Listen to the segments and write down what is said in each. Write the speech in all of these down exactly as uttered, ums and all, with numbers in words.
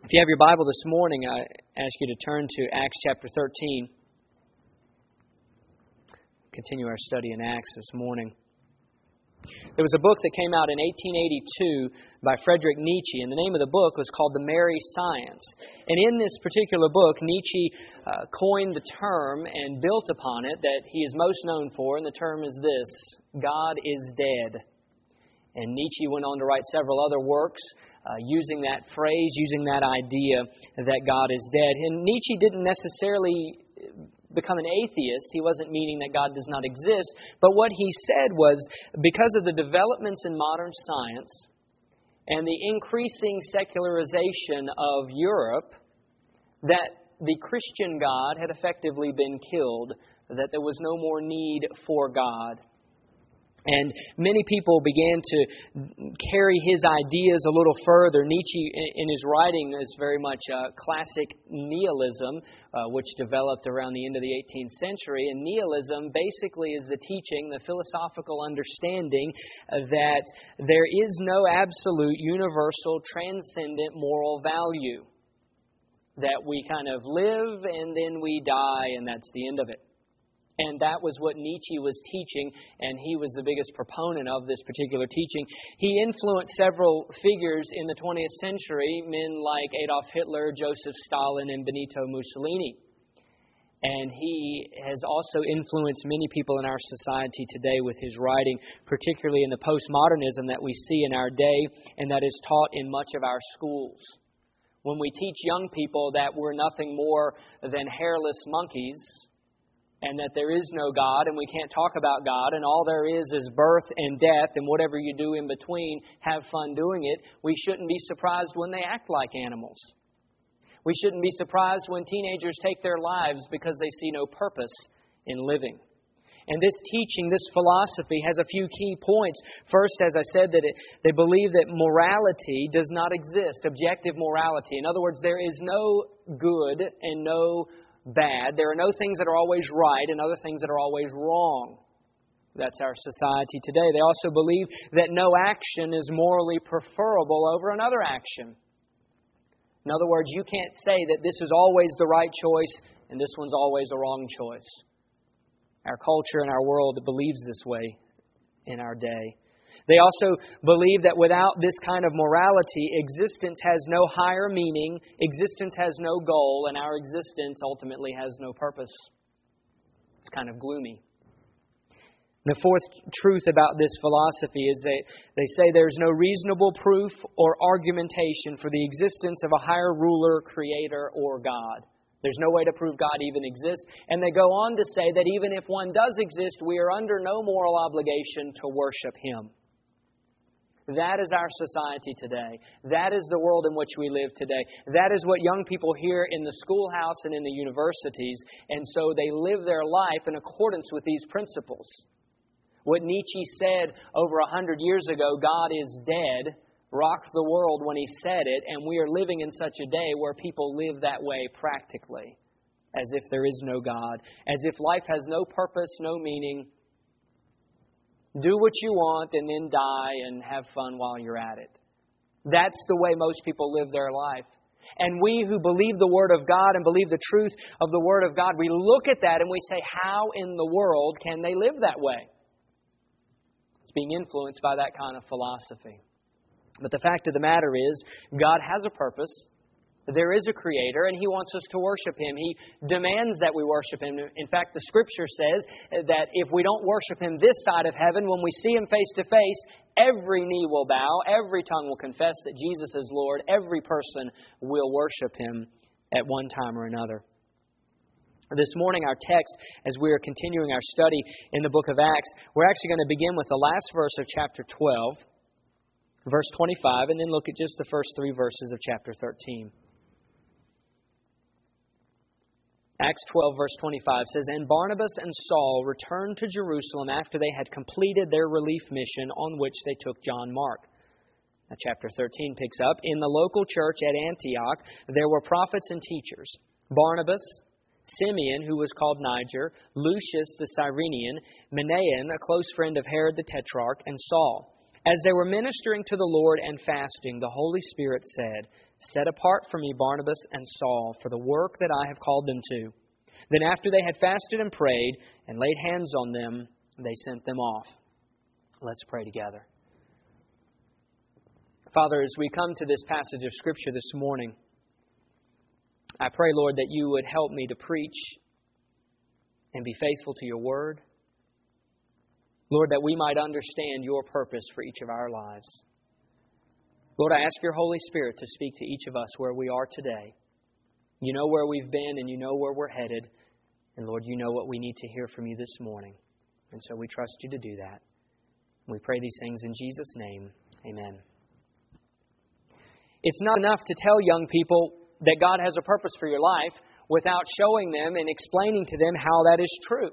If you have your Bible this morning, I ask you to turn to Acts chapter thirteen. Continue our study in Acts this morning. There was a book that came out in eighteen eighty-two by Friedrich Nietzsche, and the name of the book was called The Merry Science. And in this particular book, Nietzsche uh, coined the term and built upon it that he is most known for, and the term is this: God is dead. And Nietzsche went on to write several other works uh, using that phrase, using that idea that God is dead. And Nietzsche didn't necessarily become an atheist. He wasn't meaning that God does not exist. But what he said was, because of the developments in modern science and the increasing secularization of Europe, that the Christian God had effectively been killed, that there was no more need for God. And many people began to carry his ideas a little further. Nietzsche, in his writing, is very much a classic nihilism, uh, which developed around the end of the eighteenth century. And nihilism basically is the teaching, the philosophical understanding uh, that there is no absolute, universal, transcendent moral value. That we kind of live and then we die, and that's the end of it. And that was what Nietzsche was teaching, and he was the biggest proponent of this particular teaching. He influenced several figures in the twentieth century, men like Adolf Hitler, Joseph Stalin, and Benito Mussolini. And he has also influenced many people in our society today with his writing, particularly in the postmodernism that we see in our day and that is taught in much of our schools. When we teach young people that we're nothing more than hairless monkeys, and that there is no God, and we can't talk about God, and all there is is birth and death, and whatever you do in between, have fun doing it, we shouldn't be surprised when they act like animals. We shouldn't be surprised when teenagers take their lives because they see no purpose in living. And this teaching, this philosophy, has a few key points. First, as I said, that it, they believe that morality does not exist, objective morality. In other words, there is no good and no bad. There are no things that are always right and other things that are always wrong. That's our society today. They also believe that no action is morally preferable over another action. In other words, you can't say that this is always the right choice and this one's always a wrong choice. Our culture and our world believes this way in our day. They also believe that without this kind of morality, existence has no higher meaning, existence has no goal, and our existence ultimately has no purpose. It's kind of gloomy. The fourth truth about this philosophy is that they say there's no reasonable proof or argumentation for the existence of a higher ruler, creator, or God. There's no way to prove God even exists. And they go on to say that even if one does exist, we are under no moral obligation to worship Him. That is our society today. That is the world in which we live today. That is what young people hear in the schoolhouse and in the universities. And so they live their life in accordance with these principles. What Nietzsche said over a hundred years ago, God is dead, rocked the world when he said it. And we are living in such a day where people live that way practically, as if there is no God, as if life has no purpose, no meaning. Do what you want and then die and have fun while you're at it. That's the way most people live their life. And we who believe the Word of God and believe the truth of the Word of God, we look at that and we say, how in the world can they live that way? It's being influenced by that kind of philosophy. But the fact of the matter is, God has a purpose. There is a Creator, and He wants us to worship Him. He demands that we worship Him. In fact, the Scripture says that if we don't worship Him this side of heaven, when we see Him face to face, every knee will bow, every tongue will confess that Jesus is Lord, every person will worship Him at one time or another. This morning, our text, as we are continuing our study in the book of Acts, we're actually going to begin with the last verse of chapter twelve, verse twenty-five, and then look at just the first three verses of chapter thirteen. Acts twelve, verse twenty-five says, "And Barnabas and Saul returned to Jerusalem after they had completed their relief mission on which they took John Mark." Now, chapter thirteen picks up, "In the local church at Antioch there were prophets and teachers, Barnabas, Simeon, who was called Niger, Lucius the Cyrenian, Manaen, a close friend of Herod the Tetrarch, and Saul. As they were ministering to the Lord and fasting, the Holy Spirit said, Set apart for me Barnabas and Saul for the work that I have called them to. Then after they had fasted and prayed and laid hands on them, they sent them off. Let's pray together. Father, as we come to this passage of Scripture this morning, I pray, Lord, that you would help me to preach and be faithful to your word. Lord, that we might understand your purpose for each of our lives. Lord, I ask your Holy Spirit to speak to each of us where we are today. You know where we've been and you know where we're headed. And Lord, you know what we need to hear from you this morning. And so we trust you to do that. We pray these things in Jesus' name. Amen. It's not enough to tell young people that God has a purpose for your life without showing them and explaining to them how that is true.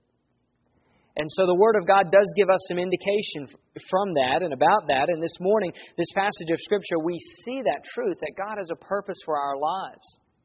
And so the Word of God does give us some indication from that and about that. And this morning, this passage of Scripture, we see that truth, that God has a purpose for our lives.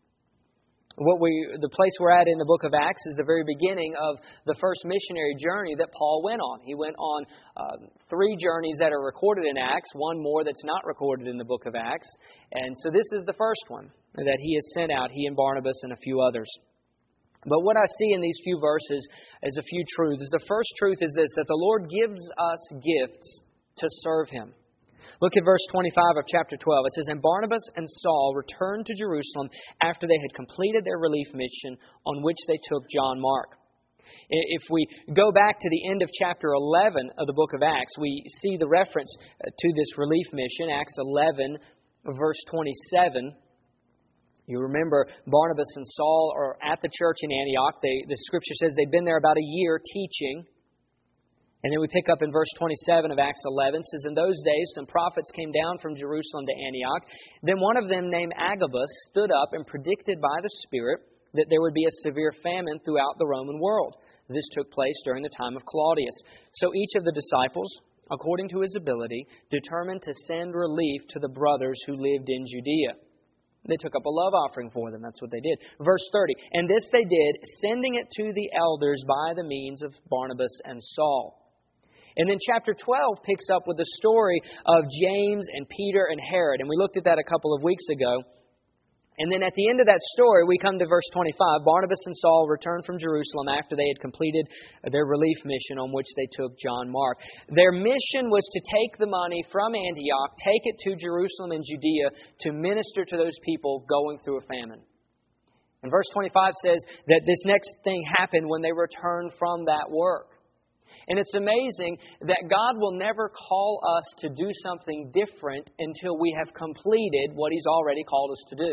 What we, the place we're at in the book of Acts is the very beginning of the first missionary journey that Paul went on. He went on uh, three journeys that are recorded in Acts, one more that's not recorded in the book of Acts. And so this is the first one that he has sent out, he and Barnabas and a few others. But what I see in these few verses is a few truths. The first truth is this, that the Lord gives us gifts to serve Him. Look at verse twenty-five of chapter twelve. It says, And Barnabas and Saul returned to Jerusalem after they had completed their relief mission on which they took John Mark. If we go back to the end of chapter eleven of the book of Acts, we see the reference to this relief mission, Acts eleven, verse twenty-seven. You remember Barnabas and Saul are at the church in Antioch. They, the Scripture says they'd been there about a year teaching. And then we pick up in verse twenty-seven of Acts eleven. It says, In those days some prophets came down from Jerusalem to Antioch. Then one of them named Agabus stood up and predicted by the Spirit that there would be a severe famine throughout the Roman world. This took place during the time of Claudius. So each of the disciples, according to his ability, determined to send relief to the brothers who lived in Judea. They took up a love offering for them. That's what they did. Verse thirty, And this they did, sending it to the elders by the means of Barnabas and Saul. And then chapter twelve picks up with the story of James and Peter and Herod. And we looked at that a couple of weeks ago. And then at the end of that story, we come to verse twenty-five. Barnabas and Saul returned from Jerusalem after they had completed their relief mission on which they took John Mark. Their mission was to take the money from Antioch, take it to Jerusalem and Judea to minister to those people going through a famine. And verse twenty-five says that this next thing happened when they returned from that work. And it's amazing that God will never call us to do something different until we have completed what He's already called us to do.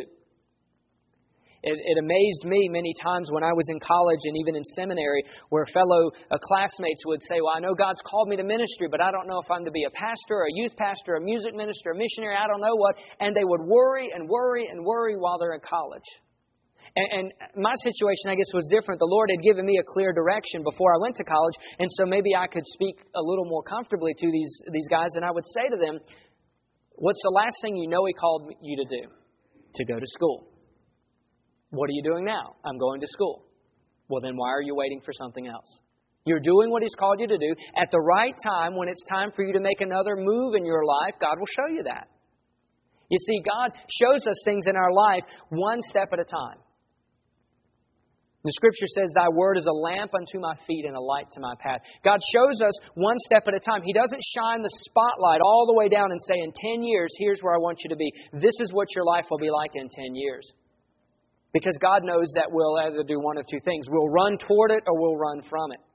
It, it amazed me many times when I was in college and even in seminary where fellow uh, classmates would say, well, I know God's called me to ministry, but I don't know if I'm to be a pastor, a youth pastor, a music minister, a missionary, I don't know what. And they would worry and worry and worry while they're in college. And my situation, I guess, was different. The Lord had given me a clear direction before I went to college. And so maybe I could speak a little more comfortably to these, these guys. And I would say to them, what's the last thing you know He called you to do? To go to school. What are you doing now? I'm going to school. Well, then why are you waiting for something else? You're doing what He's called you to do. At the right time, when it's time for you to make another move in your life, God will show you that. You see, God shows us things in our life one step at a time. The Scripture says, Thy word is a lamp unto my feet and a light to my path. God shows us one step at a time. He doesn't shine the spotlight all the way down and say, in ten years, here's where I want you to be. This is what your life will be like in ten years. Because God knows that we'll either do one of two things. We'll run toward it or we'll run from it.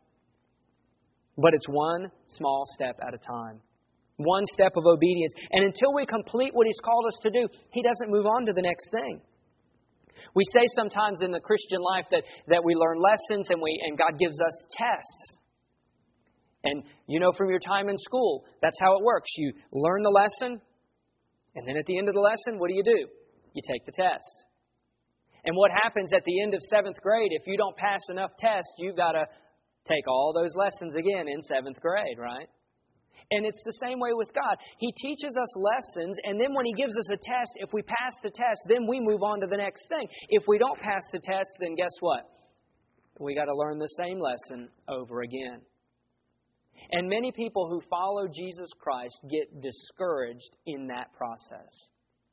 But it's one small step at a time. One step of obedience. And until we complete what He's called us to do, He doesn't move on to the next thing. We say sometimes in the Christian life that, that we learn lessons and we and God gives us tests. And you know from your time in school, that's how it works. You learn the lesson, and then at the end of the lesson, what do you do? You take the test. And what happens at the end of seventh grade, if you don't pass enough tests, you've got to take all those lessons again in seventh grade, right? And it's the same way with God. He teaches us lessons, and then when He gives us a test, if we pass the test, then we move on to the next thing. If we don't pass the test, then guess what? We got to learn the same lesson over again. And many people who follow Jesus Christ get discouraged in that process.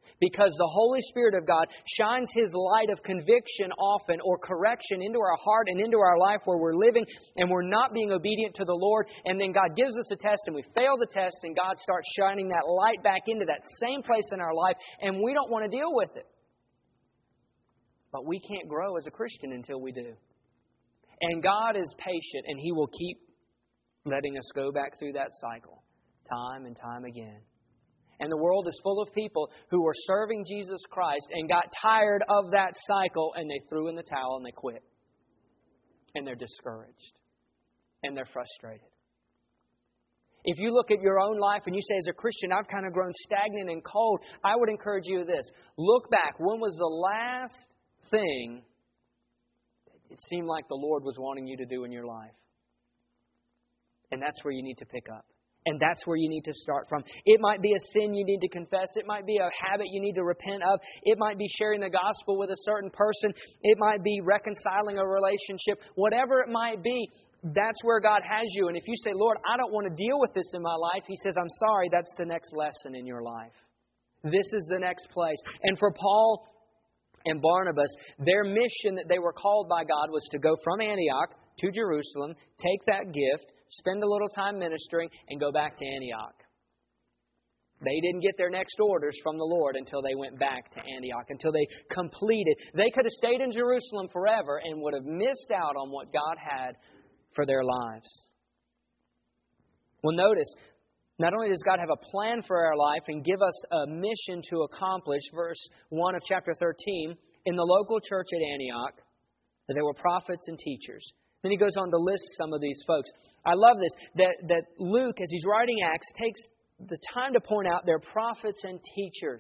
Because the Holy Spirit of God shines His light of conviction often or correction into our heart and into our life where we're living and we're not being obedient to the Lord. And then God gives us a test and we fail the test and God starts shining that light back into that same place in our life and we don't want to deal with it. But we can't grow as a Christian until we do. And God is patient and He will keep letting us go back through that cycle time and time again. And the world is full of people who were serving Jesus Christ and got tired of that cycle and they threw in the towel and they quit. And they're discouraged. And they're frustrated. If you look at your own life and you say, as a Christian, I've kind of grown stagnant and cold, I would encourage you this. Look back. When was the last thing it seemed like the Lord was wanting you to do in your life? And that's where you need to pick up. And that's where you need to start from. It might be a sin you need to confess. It might be a habit you need to repent of. It might be sharing the gospel with a certain person. It might be reconciling a relationship. Whatever it might be, that's where God has you. And if you say, Lord, I don't want to deal with this in my life, He says, I'm sorry, that's the next lesson in your life. This is the next place. And for Paul and Barnabas, their mission that they were called by God was to go from Antioch to Jerusalem, take that gift, spend a little time ministering, and go back to Antioch. They didn't get their next orders from the Lord until they went back to Antioch, until they completed. They could have stayed in Jerusalem forever and would have missed out on what God had for their lives. Well, notice, not only does God have a plan for our life and give us a mission to accomplish, verse one of chapter thirteen, in the local church at Antioch, that there were prophets and teachers. Then he goes on to list some of these folks. I love this, that, that Luke, as he's writing Acts, takes the time to point out they're prophets and teachers.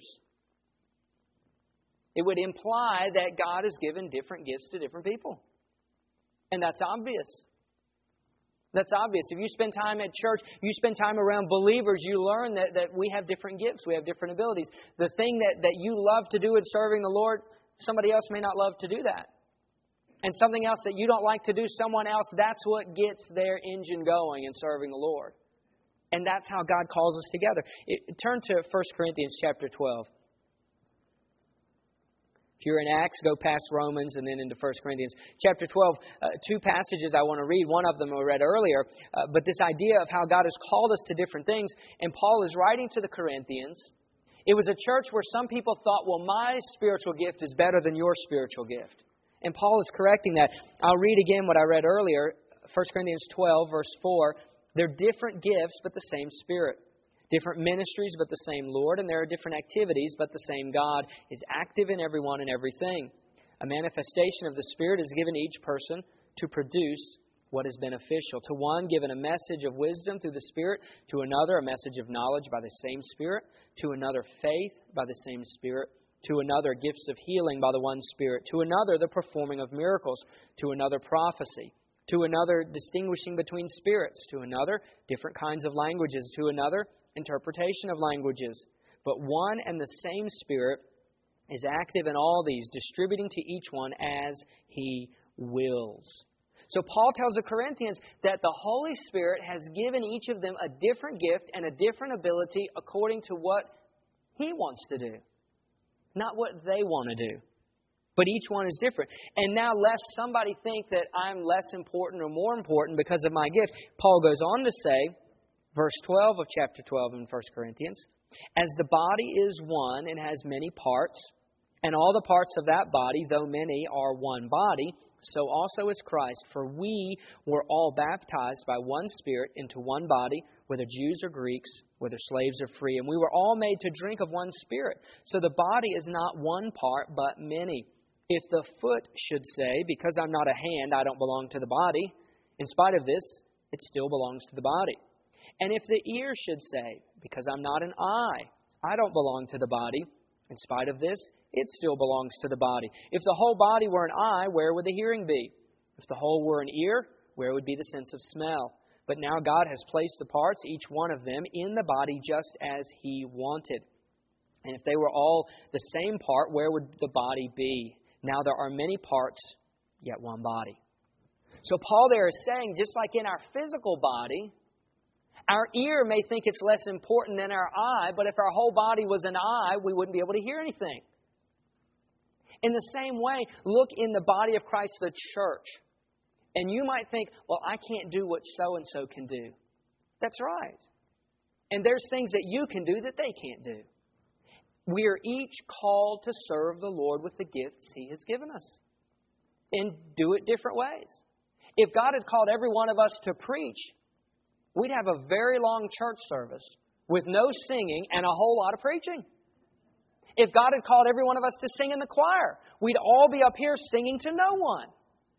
It would imply that God has given different gifts to different people. And that's obvious. That's obvious. If you spend time at church, you spend time around believers, you learn that, that we have different gifts, we have different abilities. The thing that, that you love to do in serving the Lord, somebody else may not love to do that. And something else that you don't like to do, someone else, that's what gets their engine going in serving the Lord. And that's how God calls us together. It, turn to First Corinthians chapter twelve. If you're in Acts, go past Romans and then into First Corinthians. Chapter twelve, uh, two passages I want to read. One of them I read earlier. Uh, but this idea of how God has called us to different things. And Paul is writing to the Corinthians. It was a church where some people thought, well, my spiritual gift is better than your spiritual gift. And Paul is correcting that. I'll read again what I read earlier. First Corinthians twelve, verse four. They're different gifts, but the same Spirit. Different ministries, but the same Lord. And there are different activities, but the same God is active in everyone and everything. A manifestation of the Spirit is given to each person to produce what is beneficial. To one, given a message of wisdom through the Spirit. To another, a message of knowledge by the same Spirit. To another, faith by the same Spirit. To another, gifts of healing by the one Spirit. To another, the performing of miracles. To another, prophecy. To another, distinguishing between spirits. To another, different kinds of languages. To another, interpretation of languages. But one and the same Spirit is active in all these, distributing to each one as He wills. So Paul tells the Corinthians that the Holy Spirit has given each of them a different gift and a different ability according to what He wants to do. Not what they want to do. But each one is different. And now, lest somebody think that I'm less important or more important because of my gift, Paul goes on to say, verse twelve of chapter twelve in First Corinthians, as the body is one and has many parts, and all the parts of that body, though many, are one body, so also is Christ. For we were all baptized by one Spirit into one body, whether Jews or Greeks, whether slaves or free. And we were all made to drink of one Spirit. So the body is not one part, but many. If the foot should say, because I'm not a hand, I don't belong to the body, in spite of this, it still belongs to the body. And if the ear should say, because I'm not an eye, I don't belong to the body, in spite of this, it still belongs to the body. If the whole body were an eye, where would the hearing be? If the whole were an ear, where would be the sense of smell? But now God has placed the parts, each one of them, in the body just as He wanted. And if they were all the same part, where would the body be? Now there are many parts, yet one body. So Paul there is saying, just like in our physical body, Our ear may think it's less important than our eye, but if our whole body was an eye, we wouldn't be able to hear anything. In the same way, look in the body of Christ, the church. And you might think, well, I can't do what so-and-so can do. That's right. And there's things that you can do that they can't do. We are each called to serve the Lord with the gifts He has given us. And do it different ways. If God had called every one of us to preach, we'd have a very long church service with no singing and a whole lot of preaching. If God had called every one of us to sing in the choir, we'd all be up here singing to no one.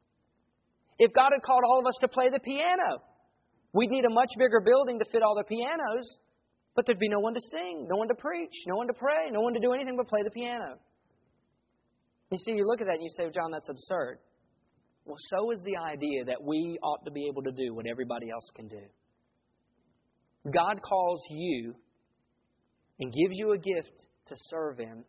If God had called all of us to play the piano, we'd need a much bigger building to fit all the pianos, but there'd be no one to sing, no one to preach, no one to pray, no one to do anything but play the piano. You see, you look at that and you say, well, John, that's absurd. Well, so is the idea that we ought to be able to do what everybody else can do. God calls you and gives you a gift to serve Him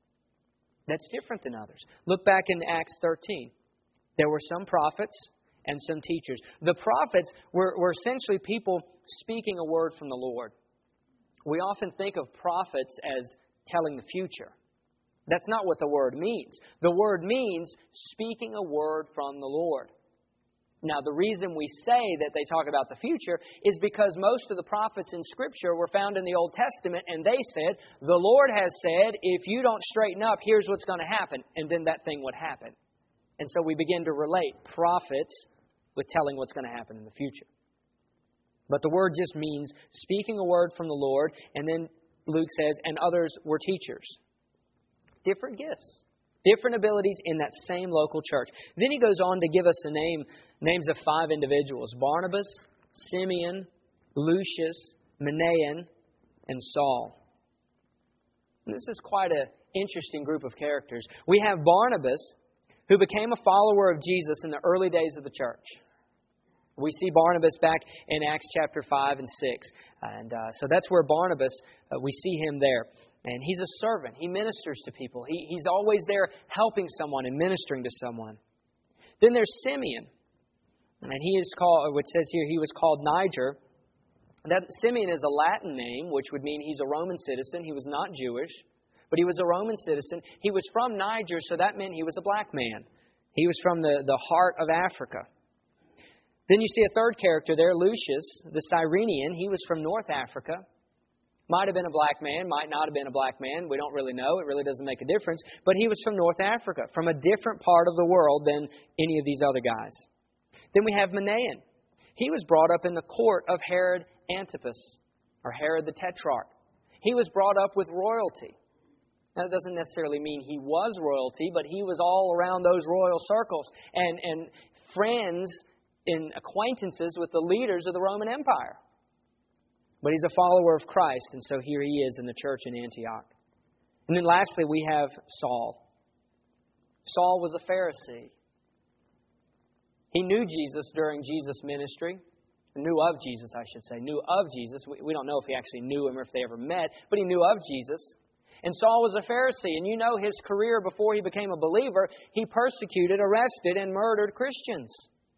that's different than others. Look back in Acts thirteen. There were some prophets and some teachers. The prophets were, were essentially people speaking a word from the Lord. We often think of prophets as telling the future. That's not what the word means. The word means speaking a word from the Lord. Now, the reason we say that they talk about the future is because most of the prophets in Scripture were found in the Old Testament, and they said, the Lord has said, if you don't straighten up, here's what's going to happen. And then that thing would happen. And so we begin to relate prophets with telling what's going to happen in the future. But the word just means speaking a word from the Lord, and then Luke says, and others were teachers. Different gifts, different abilities in that same local church. Then he goes on to give us a name, names of five individuals: Barnabas, Simeon, Lucius, Manaen, and Saul. And this is quite an interesting group of characters. We have Barnabas, who became a follower of Jesus in the early days of the church. We see Barnabas back in Acts chapter five and six. And uh, so that's where Barnabas, uh, we see him there. And he's a servant. He ministers to people. He, he's always there helping someone and ministering to someone. Then there's Simeon. And he is called, which says here, he was called Niger. That Simeon is a Latin name, which would mean he's a Roman citizen. He was not Jewish, but he was a Roman citizen. He was from Niger, so that meant he was a black man. He was from the, the heart of Africa. Then you see a third character there, Lucius, the Cyrenian. He was from North Africa. Might have been a black man, might not have been a black man. We don't really know. It really doesn't make a difference. But he was from North Africa, from a different part of the world than any of these other guys. Then we have Manaen. He was brought up in the court of Herod Antipas, or Herod the Tetrarch. He was brought up with royalty. Now, that doesn't necessarily mean he was royalty, but he was all around those royal circles and, and friends and acquaintances with the leaders of the Roman Empire. But he's a follower of Christ, and so here he is in the church in Antioch. And then lastly, we have Saul. Saul was a Pharisee. He knew Jesus during Jesus' ministry. Knew of Jesus, I should say. Knew of Jesus. We, we don't know if he actually knew Him or if they ever met, but he knew of Jesus. And Saul was a Pharisee, and you know his career before he became a believer. He persecuted, arrested, and murdered Christians.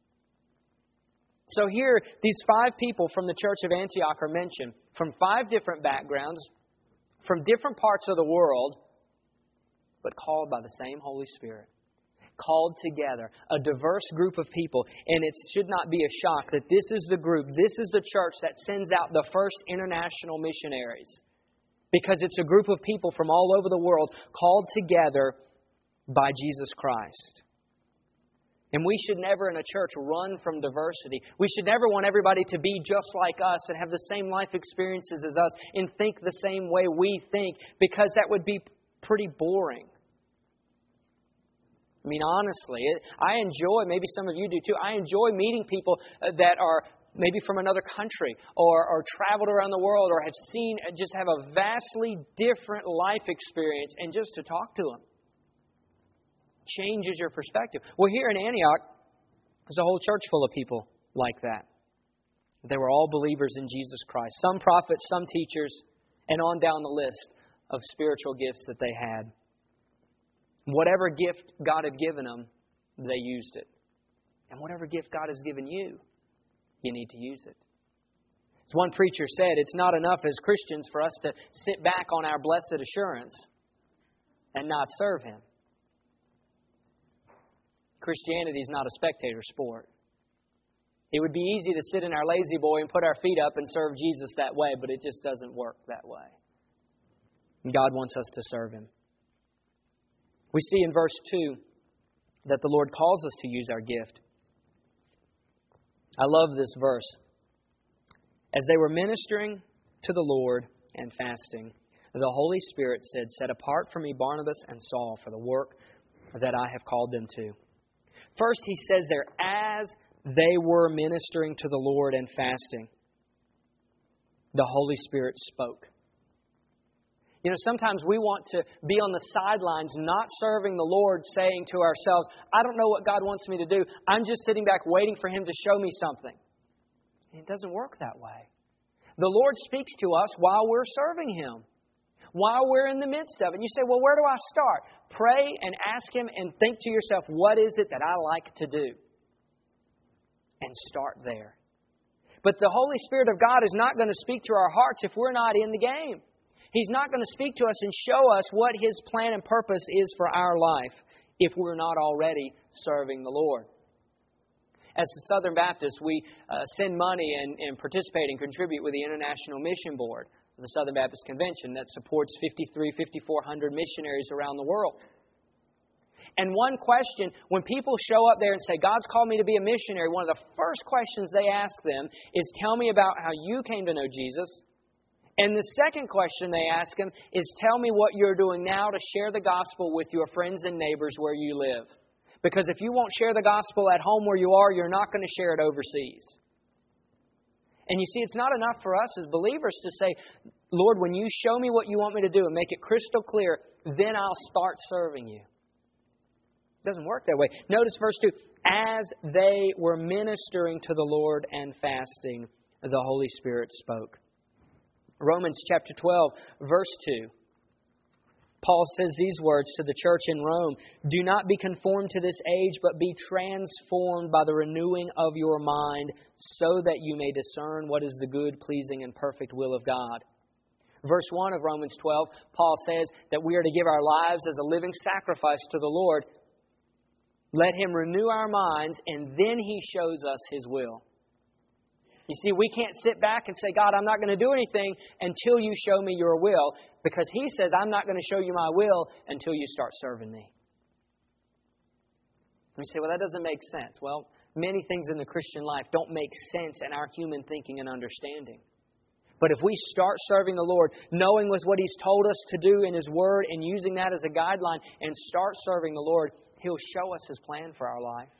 So here, these five people from the church of Antioch are mentioned from five different backgrounds, from different parts of the world, but called by the same Holy Spirit. Called together, a diverse group of people. And it should not be a shock that this is the group, this is the church that sends out the first international missionaries. Because it's a group of people from all over the world called together by Jesus Christ. And we should never in a church run from diversity. We should never want everybody to be just like us and have the same life experiences as us and think the same way we think, because that would be pretty boring. I mean, honestly, I enjoy, maybe some of you do too, I enjoy meeting people that are maybe from another country or, or traveled around the world or have seen, just have a vastly different life experience, and just to talk to them changes your perspective. Well, here in Antioch, there's a whole church full of people like that. They were all believers in Jesus Christ. Some prophets, some teachers, and on down the list of spiritual gifts that they had. Whatever gift God had given them, they used it. And whatever gift God has given you, you need to use it. As one preacher said, it's not enough as Christians for us to sit back on our blessed assurance and not serve Him. Christianity is not a spectator sport. It would be easy to sit in our lazy boy and put our feet up and serve Jesus that way, but it just doesn't work that way. And God wants us to serve Him. We see in verse two that the Lord calls us to use our gift. I love this verse. As they were ministering to the Lord and fasting, the Holy Spirit said, "Set apart for me Barnabas and Saul for the work that I have called them to." First, he says there, as they were ministering to the Lord and fasting, the Holy Spirit spoke. You know, sometimes we want to be on the sidelines, not serving the Lord, saying to ourselves, I don't know what God wants me to do. I'm just sitting back waiting for Him to show me something. It doesn't work that way. The Lord speaks to us while we're serving Him, while we're in the midst of it. And you say, well, where do I start? Pray and ask Him and think to yourself, what is it that I like to do? And start there. But the Holy Spirit of God is not going to speak to our hearts if we're not in the game. He's not going to speak to us and show us what His plan and purpose is for our life if we're not already serving the Lord. As the Southern Baptists, we uh, send money and, and participate and contribute with the International Mission Board, the Southern Baptist Convention, that supports fifty-three, fifty-four hundred missionaries around the world. And one question, when people show up there and say, God's called me to be a missionary, one of the first questions they ask them is, tell me about how you came to know Jesus. And the second question they ask them is, tell me what you're doing now to share the gospel with your friends and neighbors where you live. Because if you won't share the gospel at home where you are, you're not going to share it overseas. And you see, it's not enough for us as believers to say, Lord, when you show me what you want me to do and make it crystal clear, then I'll start serving you. It doesn't work that way. Notice verse two. As they were ministering to the Lord and fasting, the Holy Spirit spoke. Romans chapter twelve, verse two. Paul says these words to the church in Rome, do not be conformed to this age, but be transformed by the renewing of your mind, so that you may discern what is the good, pleasing, and perfect will of God. Verse one of Romans twelve, Paul says that we are to give our lives as a living sacrifice to the Lord. Let Him renew our minds, and then He shows us His will. You see, we can't sit back and say, God, I'm not going to do anything until you show me your will, because He says, I'm not going to show you my will until you start serving me. And we say, well, that doesn't make sense. Well, many things in the Christian life don't make sense in our human thinking and understanding. But if we start serving the Lord, knowing with what He's told us to do in His Word and using that as a guideline, and start serving the Lord, He'll show us His plan for our life.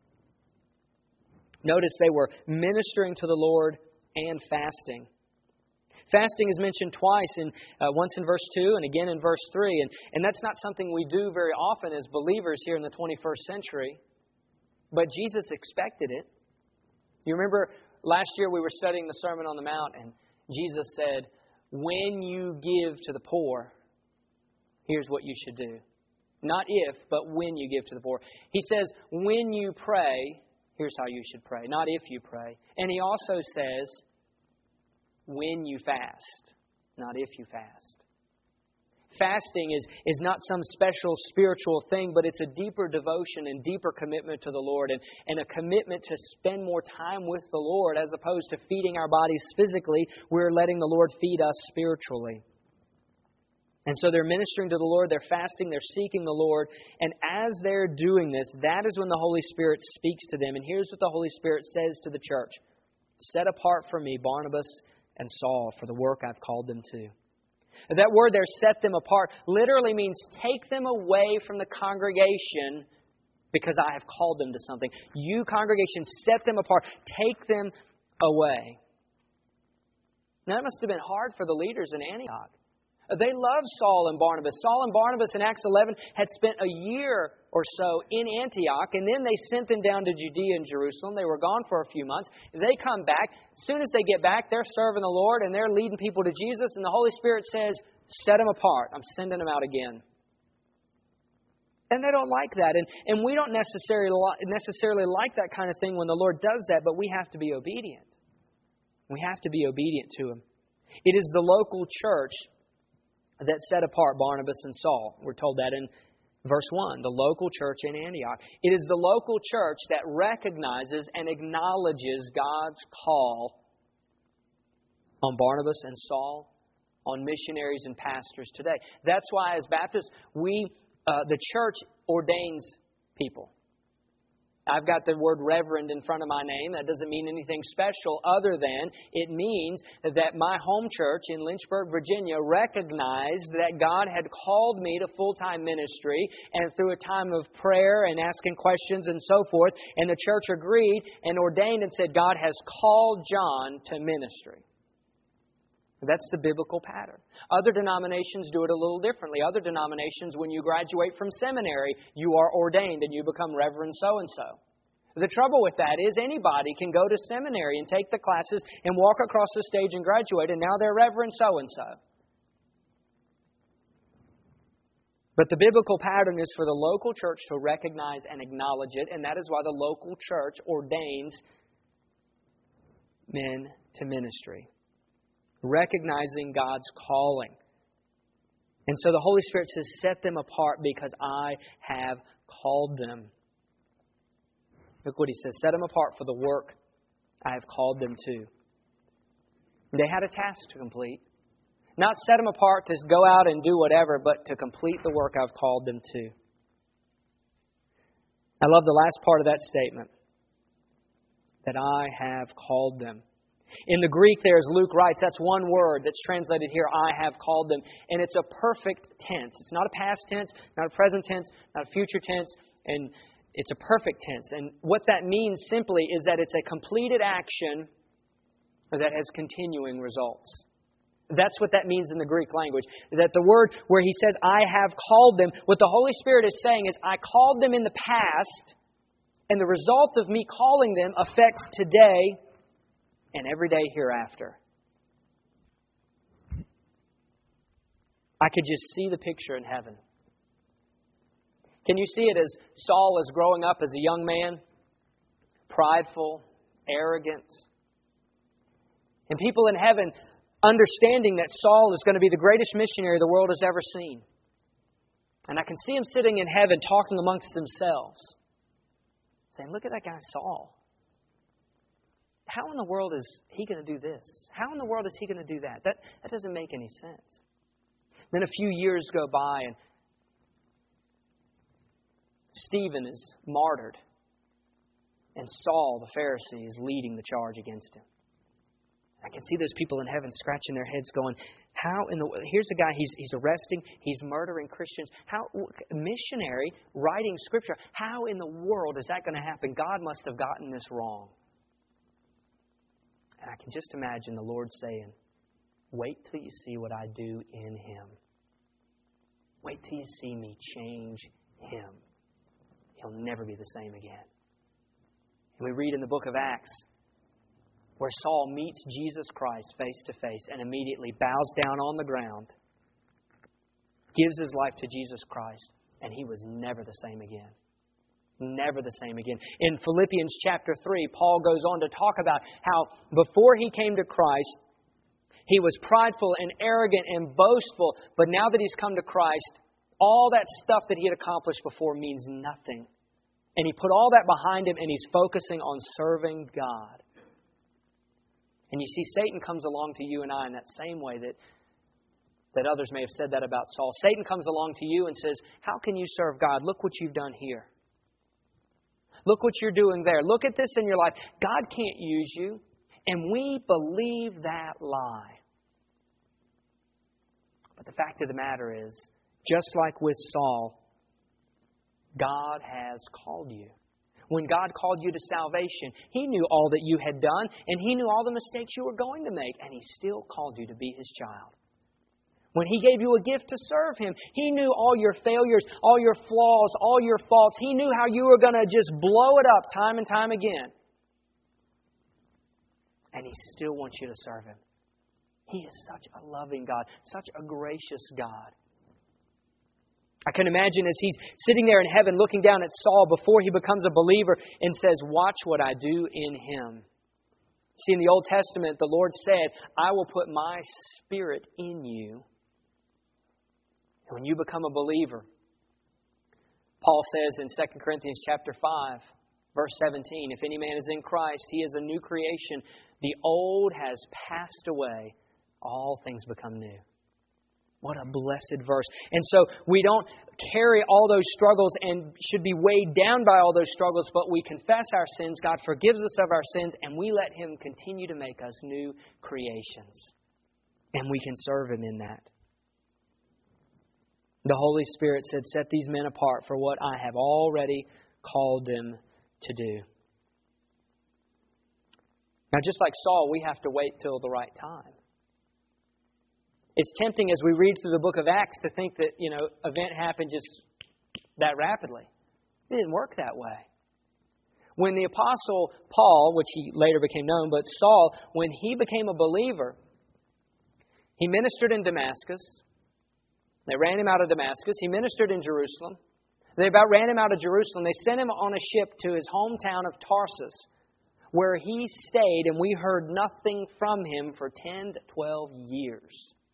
Notice they were ministering to the Lord and fasting. Fasting is mentioned twice, in, uh, once in verse two and again in verse three. And, and that's not something we do very often as believers here in the twenty-first century. But Jesus expected it. You remember last year we were studying the Sermon on the Mount, and Jesus said, when you give to the poor, here's what you should do. Not if, but when you give to the poor. He says, when you pray, here's how you should pray. Not if you pray. And He also says, when you fast. Not if you fast. Fasting is, is not some special spiritual thing, but it's a deeper devotion and deeper commitment to the Lord, and, and a commitment to spend more time with the Lord as opposed to feeding our bodies physically. We're letting the Lord feed us spiritually. And so they're ministering to the Lord, they're fasting, they're seeking the Lord. And as they're doing this, that is when the Holy Spirit speaks to them. And here's what the Holy Spirit says to the church. Set apart for me Barnabas and Saul for the work I've called them to. That word there, set them apart, literally means take them away from the congregation because I have called them to something. You, congregation, set them apart. Take them away. Now, that must have been hard for the leaders in Antioch. They loved Saul and Barnabas. Saul and Barnabas in Acts eleven had spent a year or so in Antioch, and then they sent them down to Judea and Jerusalem. They were gone for a few months. They come back. As soon as they get back, they're serving the Lord, and they're leading people to Jesus, and the Holy Spirit says, set them apart. I'm sending them out again. And they don't like that, and, and we don't necessarily, necessarily like that kind of thing when the Lord does that, but we have to be obedient. We have to be obedient to Him. It is the local church that set apart Barnabas and Saul. We're told that in verse one, the local church in Antioch. It is the local church that recognizes and acknowledges God's call on Barnabas and Saul, on missionaries and pastors today. That's why as Baptists, we, uh, the church ordains people. I've got the word reverend in front of my name. That doesn't mean anything special other than it means that my home church in Lynchburg, Virginia recognized that God had called me to full-time ministry, and through a time of prayer and asking questions and so forth, and the church agreed and ordained and said, God has called John to ministry. That's the biblical pattern. Other denominations do it a little differently. Other denominations, when you graduate from seminary, you are ordained and you become Reverend so-and-so. The trouble with that is anybody can go to seminary and take the classes and walk across the stage and graduate, and now they're Reverend so-and-so. But the biblical pattern is for the local church to recognize and acknowledge it, and that is why the local church ordains men to ministry. Recognizing God's calling. And so the Holy Spirit says, set them apart because I have called them. Look what He says, set them apart for the work I have called them to. They had a task to complete. Not set them apart to go out and do whatever, but to complete the work I've called them to. I love the last part of that statement. That I have called them. In the Greek there, as Luke writes, that's one word that's translated here, I have called them. And it's a perfect tense. It's not a past tense, not a present tense, not a future tense, and it's a perfect tense. And what that means simply is that it's a completed action that has continuing results. That's what that means in the Greek language. That the word where he says, I have called them, what the Holy Spirit is saying is, I called them in the past, and the result of me calling them affects today and every day hereafter. I could just see the picture in heaven. Can you see it as Saul is growing up as a young man? Prideful, arrogant. And people in heaven understanding that Saul is going to be the greatest missionary the world has ever seen. And I can see him sitting in heaven talking amongst themselves. Saying, look at that guy Saul. How in the world is he going to do this? How in the world is he going to do that? That that doesn't make any sense. Then a few years go by and Stephen is martyred. And Saul, the Pharisee, is leading the charge against him. I can see those people in heaven scratching their heads going, how in the here's a guy, he's he's arresting, he's murdering Christians. How missionary writing scripture, how in the world is that going to happen? God must have gotten this wrong. And I can just imagine the Lord saying, wait till you see what I do in him. Wait till you see me change him. He'll never be the same again. And we read in the book of Acts where Saul meets Jesus Christ face to face and immediately bows down on the ground, gives his life to Jesus Christ, and he was never the same again. Never the same again. In Philippians chapter three, Paul goes on to talk about how before he came to Christ, he was prideful and arrogant and boastful. But now that he's come to Christ, all that stuff that he had accomplished before means nothing. And he put all that behind him and he's focusing on serving God. And you see, Satan comes along to you and I in that same way that, that others may have said that about Saul. Satan comes along to you and says, how can you serve God? Look what you've done here. Look what you're doing there. Look at this in your life. God can't use you. And we believe that lie. But the fact of the matter is, just like with Saul, God has called you. When God called you to salvation, He knew all that you had done, and He knew all the mistakes you were going to make, and He still called you to be His child. When He gave you a gift to serve Him, He knew all your failures, all your flaws, all your faults. He knew how you were going to just blow it up time and time again. And He still wants you to serve Him. He is such a loving God, such a gracious God. I can imagine as He's sitting there in heaven looking down at Saul before he becomes a believer and says, watch what I do in him. See, in the Old Testament, the Lord said, I will put my Spirit in you. And when you become a believer, Paul says in Second Corinthians chapter five, verse seventeen, if any man is in Christ, he is a new creation. The old has passed away. All things become new. What a blessed verse. And so we don't carry all those struggles and should be weighed down by all those struggles, but we confess our sins. God forgives us of our sins, and we let Him continue to make us new creations. And we can serve Him in that. The Holy Spirit said, set these men apart for what I have already called them to do. Now, just like Saul, we have to wait till the right time. It's tempting as we read through the book of Acts to think that, you know, event happened just that rapidly. It didn't work that way. When the Apostle Paul, which he later became known, but Saul, when he became a believer, he ministered in Damascus. They ran him out of Damascus. He ministered in Jerusalem. They about ran him out of Jerusalem. They sent him on a ship to his hometown of Tarsus, where he stayed, and we heard nothing from him for ten to twelve years.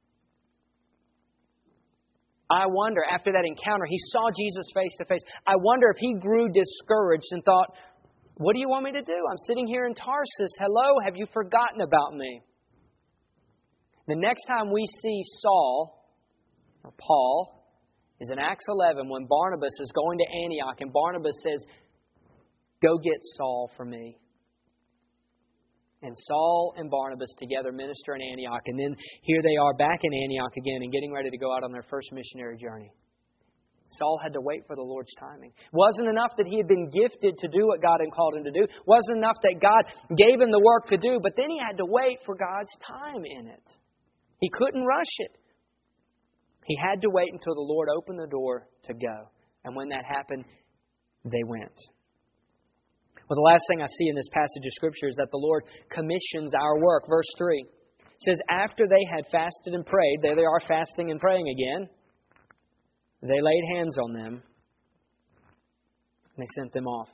I wonder, after that encounter, he saw Jesus face to face. I wonder if he grew discouraged and thought, what do you want me to do? I'm sitting here in Tarsus. Hello, have you forgotten about me? The next time we see Saul, or Paul, is in Acts eleven when Barnabas is going to Antioch, and Barnabas says, go get Saul for me. And Saul and Barnabas together minister in Antioch. And then here they are back in Antioch again and getting ready to go out on their first missionary journey. Saul had to wait for the Lord's timing. It wasn't enough that he had been gifted to do what God had called him to do. It wasn't enough that God gave him the work to do. But then he had to wait for God's time in it. He couldn't rush it. He had to wait until the Lord opened the door to go. And when that happened, they went. Well, the last thing I see in this passage of Scripture is that the Lord commissions our work. Verse three says, after they had fasted and prayed, there they are fasting and praying again, they laid hands on them and they sent them off.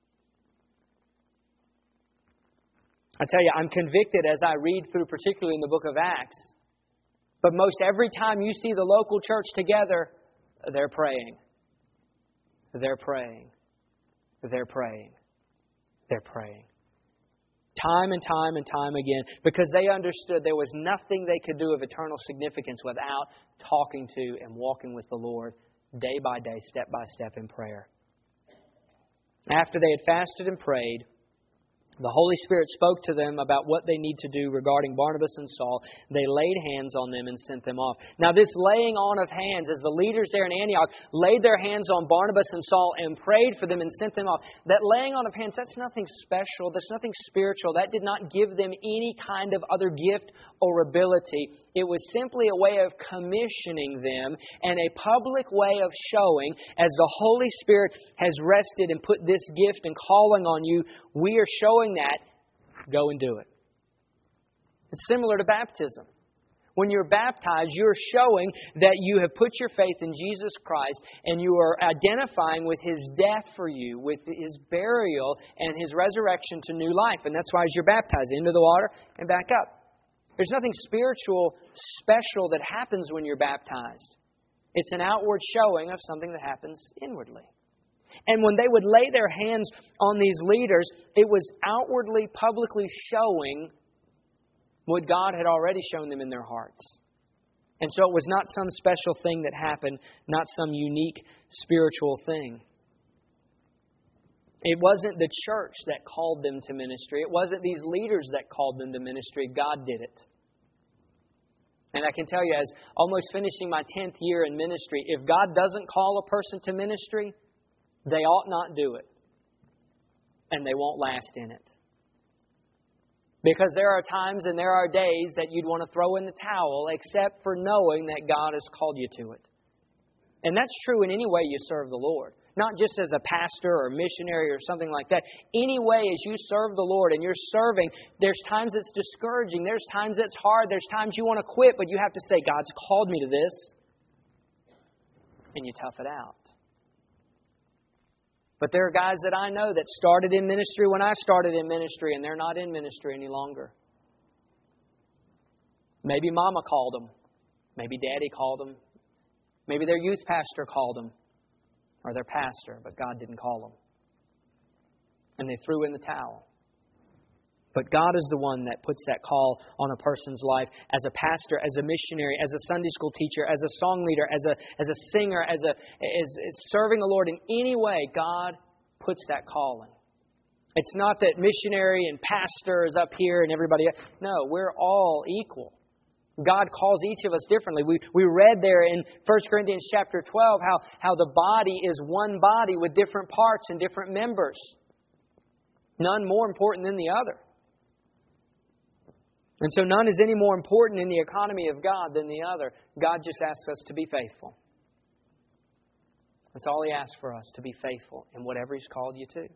I tell you, I'm convicted as I read through, particularly in the book of Acts, but most every time you see the local church together, they're praying. They're praying. They're praying. They're praying. Time and time and time again, because they understood there was nothing they could do of eternal significance without talking to and walking with the Lord day by day, step by step in prayer. After they had fasted and prayed, the Holy Spirit spoke to them about what they need to do regarding Barnabas and Saul. They laid hands on them and sent them off. Now, this laying on of hands, as the leaders there in Antioch laid their hands on Barnabas and Saul and prayed for them and sent them off, that laying on of hands, that's nothing special. That's nothing spiritual. That did not give them any kind of other gift or ability. It was simply a way of commissioning them and a public way of showing, as the Holy Spirit has rested and put this gift and calling on you, we are showing that, go and do it. It's similar to baptism. When you're baptized, you're showing that you have put your faith in Jesus Christ and you are identifying with His death for you, with His burial and His resurrection to new life. And that's why as you're baptized, into the water and back up. There's nothing spiritual, special that happens when you're baptized. It's an outward showing of something that happens inwardly. And when they would lay their hands on these leaders, it was outwardly, publicly showing what God had already shown them in their hearts. And so it was not some special thing that happened, not some unique spiritual thing. It wasn't the church that called them to ministry. It wasn't these leaders that called them to ministry. God did it. And I can tell you, as almost finishing my tenth year in ministry, if God doesn't call a person to ministry, they ought not do it. And they won't last in it. Because there are times and there are days that you'd want to throw in the towel, except for knowing that God has called you to it. And that's true in any way you serve the Lord. Not just as a pastor or missionary or something like that. Any way as you serve the Lord and you're serving, there's times it's discouraging. There's times it's hard. There's times you want to quit, but you have to say, God's called me to this. And you tough it out. But there are guys that I know that started in ministry when I started in ministry, and they're not in ministry any longer. Maybe Mama called them. Maybe Daddy called them. Maybe their youth pastor called them. Or their pastor, but God didn't call them. And they threw in the towel. But God is the one that puts that call on a person's life as a pastor, as a missionary, as a Sunday school teacher, as a song leader, as a as a singer, as a as, as serving the Lord in any way. God puts that calling. It's not that missionary and pastor is up here and everybody else. No, we're all equal. God calls each of us differently. We we read there in First Corinthians chapter twelve how, how the body is one body with different parts and different members. None more important than the other. And so none is any more important in the economy of God than the other. God just asks us to be faithful. That's all He asks for us, to be faithful in whatever He's called you to.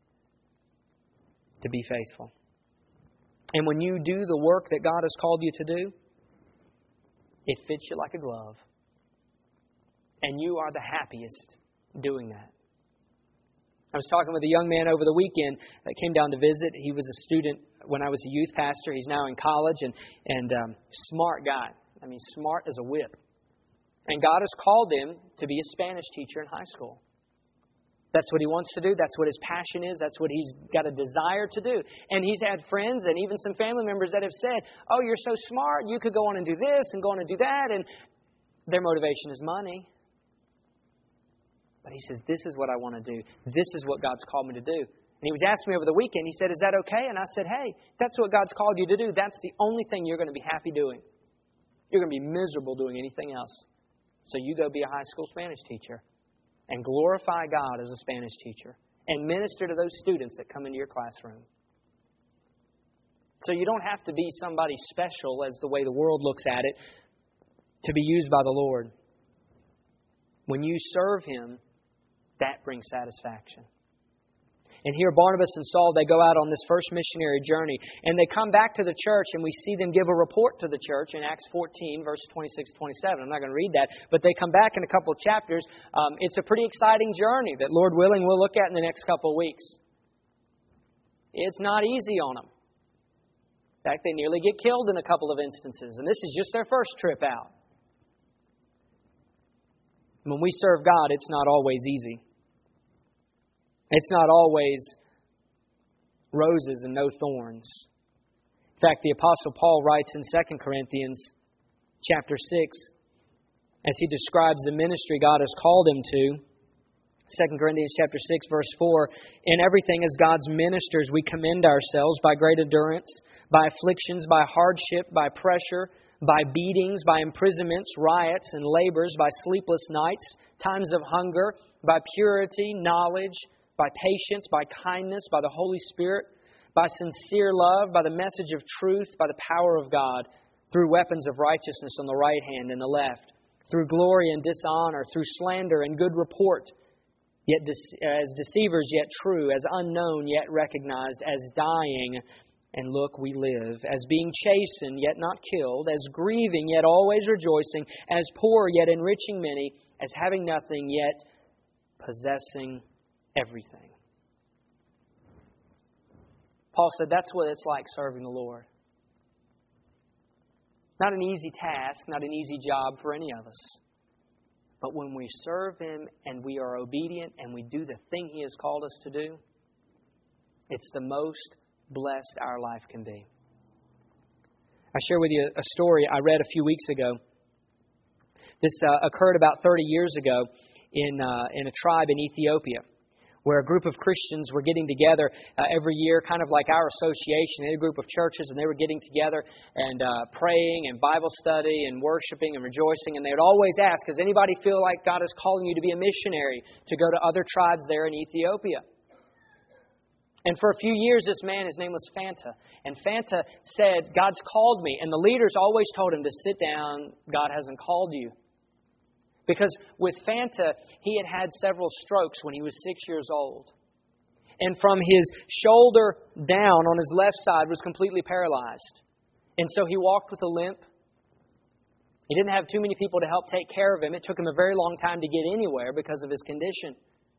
To be faithful. And when you do the work that God has called you to do, it fits you like a glove. And you are the happiest doing that. I was talking with a young man over the weekend that came down to visit. He was a student when I was a youth pastor. He's now in college and, and um, smart guy. I mean, smart as a whip. And God has called him to be a Spanish teacher in high school. That's what he wants to do. That's what his passion is. That's what he's got a desire to do. And he's had friends and even some family members that have said, oh, you're so smart. You could go on and do this and go on and do that. And their motivation is money. But he says, this is what I want to do. This is what God's called me to do. And he was asking me over the weekend, he said, is that okay? And I said, hey, that's what God's called you to do. That's the only thing you're going to be happy doing. You're going to be miserable doing anything else. So you go be a high school Spanish teacher and glorify God as a Spanish teacher and minister to those students that come into your classroom. So you don't have to be somebody special as the way the world looks at it to be used by the Lord. When you serve Him, that brings satisfaction. And here Barnabas and Saul, they go out on this first missionary journey. And they come back to the church and we see them give a report to the church in Acts fourteen, verse twenty-six, twenty-seven. I'm not going to read that. But they come back in a couple of chapters. Um, it's a pretty exciting journey that, Lord willing, we'll look at in the next couple of weeks. It's not easy on them. In fact, they nearly get killed in a couple of instances. And this is just their first trip out. When we serve God, it's not always easy. It's not always roses and no thorns. In fact, the Apostle Paul writes in Second Corinthians chapter six, as he describes the ministry God has called him to, Second Corinthians chapter six, verse four, in everything as God's ministers we commend ourselves by great endurance, by afflictions, by hardship, by pressure, by beatings, by imprisonments, riots, and labors, by sleepless nights, times of hunger, by purity, knowledge, by patience, by kindness, by the Holy Spirit, by sincere love, by the message of truth, by the power of God, through weapons of righteousness on the right hand and the left, through glory and dishonor, through slander and good report, yet as deceivers yet true, as unknown yet recognized, as dying, and look, we live, as being chastened yet not killed, as grieving yet always rejoicing, as poor yet enriching many, as having nothing yet possessing everything. Paul said that's what it's like serving the Lord. Not an easy task, not an easy job for any of us. But when we serve Him and we are obedient and we do the thing He has called us to do, it's the most blessed our life can be. I share with you a story I read a few weeks ago. This uh, occurred about thirty years ago in uh, in a tribe in Ethiopia, where a group of Christians were getting together uh, every year, kind of like our association. They had a group of churches, and they were getting together and uh, praying and Bible study and worshiping and rejoicing. And they would always ask, does anybody feel like God is calling you to be a missionary, to go to other tribes there in Ethiopia? And for a few years, this man, his name was Fanta. And Fanta said, God's called me. And the leaders always told him to sit down. God hasn't called you. Because with Fanta, he had had several strokes when he was six years old. And from his shoulder down on his left side was completely paralyzed. And so he walked with a limp. He didn't have too many people to help take care of him. It took him a very long time to get anywhere because of his condition.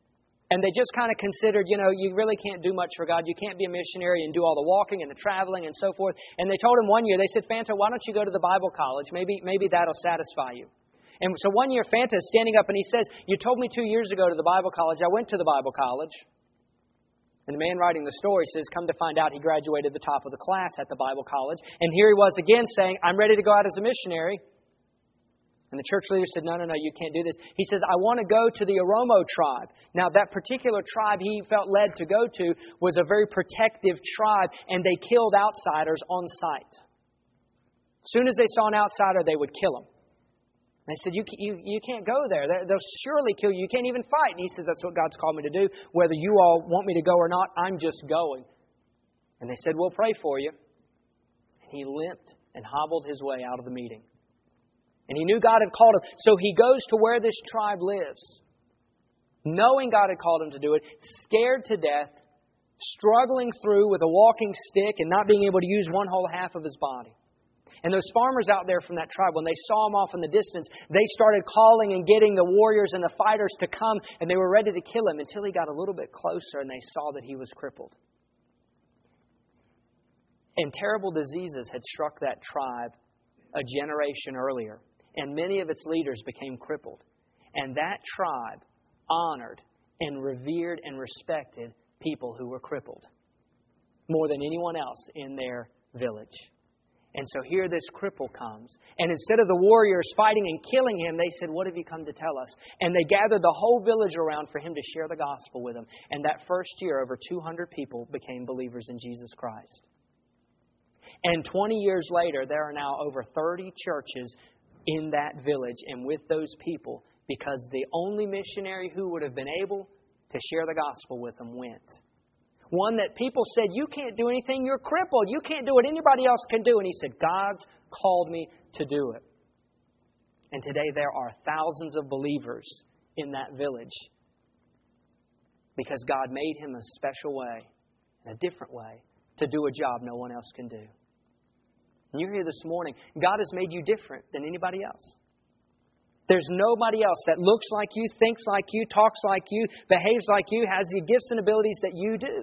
And they just kind of considered, you know, you really can't do much for God. You can't be a missionary and do all the walking and the traveling and so forth. And they told him one year, they said, Fanta, why don't you go to the Bible college? Maybe, maybe that'll satisfy you. And so one year, Fanta is standing up and he says, you told me two years ago to the Bible college. I went to the Bible college. And the man writing the story says, come to find out he graduated the top of the class at the Bible college. And here he was again saying, I'm ready to go out as a missionary. And the church leader said, no, no, no, you can't do this. He says, I want to go to the Oromo tribe. Now, that particular tribe he felt led to go to was a very protective tribe, and they killed outsiders on sight. As soon as they saw an outsider, they would kill him. And they said, you, you, you can't go there. They'll surely kill you. You can't even fight. And he says, that's what God's called me to do. Whether you all want me to go or not, I'm just going. And they said, we'll pray for you. And he limped and hobbled his way out of the meeting. And he knew God had called him. So he goes to where this tribe lives, knowing God had called him to do it, scared to death, struggling through with a walking stick and not being able to use one whole half of his body. And those farmers out there from that tribe, when they saw him off in the distance, they started calling and getting the warriors and the fighters to come, and they were ready to kill him until he got a little bit closer and they saw that he was crippled. And terrible diseases had struck that tribe a generation earlier. And many of its leaders became crippled. And that tribe honored and revered and respected people who were crippled more than anyone else in their village. And so here this cripple comes. And instead of the warriors fighting and killing him, they said, what have you come to tell us? And they gathered the whole village around for him to share the gospel with them. And that first year, over two hundred people became believers in Jesus Christ. And twenty years later, there are now over thirty churches in that village and with those people, because the only missionary who would have been able to share the gospel with them went. One that people said, you can't do anything, you're crippled, you can't do what anybody else can do. And he said, God's called me to do it. And today there are thousands of believers in that village because God made him a special way, a different way, to do a job no one else can do. And you're here this morning. God has made you different than anybody else. There's nobody else that looks like you, thinks like you, talks like you, behaves like you, has the gifts and abilities that you do.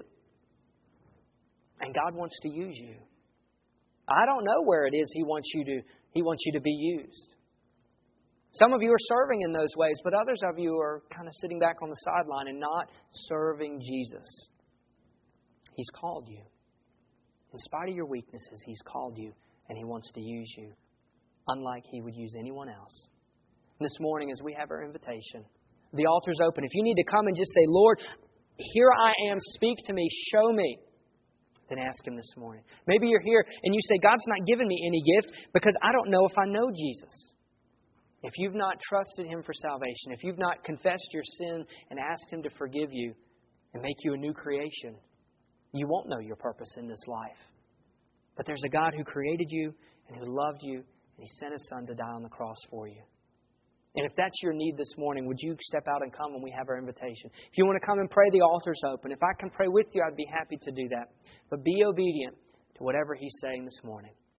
And God wants to use you. I don't know where it is He wants you to, He wants you to be used. Some of you are serving in those ways, but others of you are kind of sitting back on the sideline and not serving Jesus. He's called you. In spite of your weaknesses, He's called you. And He wants to use you, unlike He would use anyone else. And this morning, as we have our invitation, the altar's open. If you need to come and just say, Lord, here I am, speak to me, show me, then ask Him this morning. Maybe you're here and you say, God's not given me any gift because I don't know if I know Jesus. If you've not trusted Him for salvation, if you've not confessed your sin and asked Him to forgive you and make you a new creation, you won't know your purpose in this life. But there's a God who created you and who loved you, and He sent His Son to die on the cross for you. And if that's your need this morning, would you step out and come when we have our invitation? If you want to come and pray, the altar's open. If I can pray with you, I'd be happy to do that. But be obedient to whatever He's saying this morning.